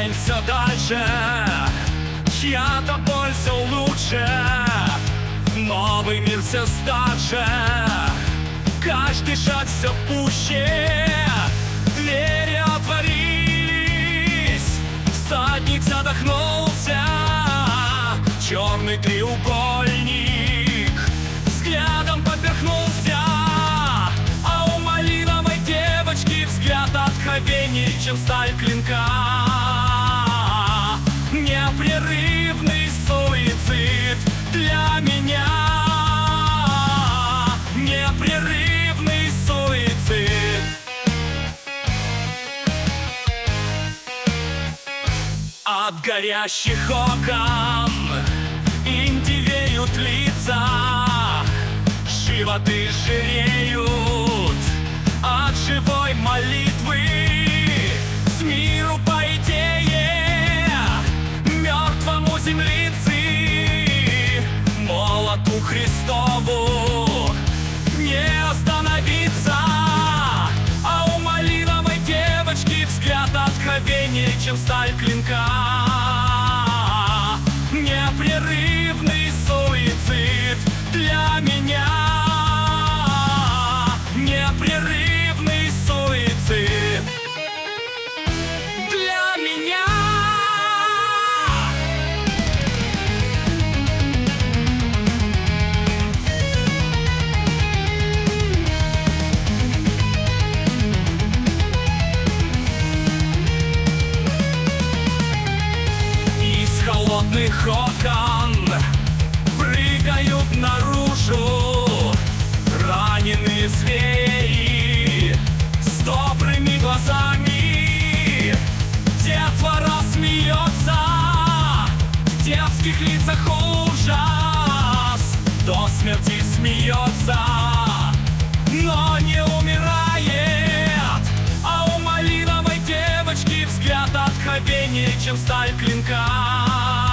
день все дальше, чья-то боль все лучше, новый мир все старше, каждый шаг все пуще. Двери отворились, всадник задохнулся, черный треугольник взглядом поперхнулся, а у малиновой девочки взгляд откровенней, чем сталь клинка. Непрерывный суицид для меня. Непрерывный суицид. От горящих окон индивеют лица, животы жиреют от живой молитвы. С миру, по идее, мертвому землицы, молоту Христову не остановиться, а у малиновой девочки взгляд откровенней, чем сталь клинка. Непрерывный суицид для меня. Непрерывный суицид для меня. Из холодных окон прыгают наружу раненые звери с добрыми глазами. Детвора смеется, в детских лицах ужас, до смерти смеется, но не умирает, а у малиновой девочки взгляд откровенней, чем сталь клинка.